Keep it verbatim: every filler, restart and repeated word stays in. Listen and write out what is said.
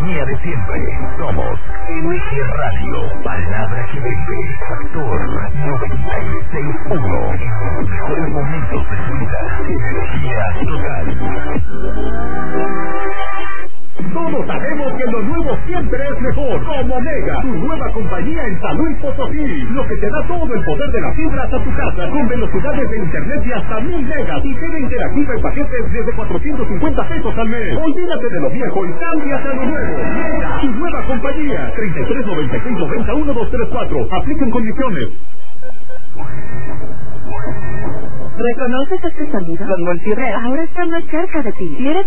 compañía de siempre. Somos M G Radio, palabra que vende. Factor noventa y seis punto uno. En los mejores momentos de su vida. Energía total. Todos sabemos que lo nuevo siempre es mejor. Como Mega, tu nueva compañía en San Luis Potosí. Lo que te da todo el poder de la fibra hasta tu casa, con velocidades de internet de hasta mil megas y tele interactiva en paquetes desde cuatrocientos cincuenta pesos al mes. Olvídate de lo viejo y cámbiate a lo nuevo. Mega, tu nueva compañía. treinta y tres noventa y seis noventa uno dos tres cuatro. Apliquen condiciones. ¿Reconoces este sonido? Don Multired ahora está más cerca de ti. ¿Quieres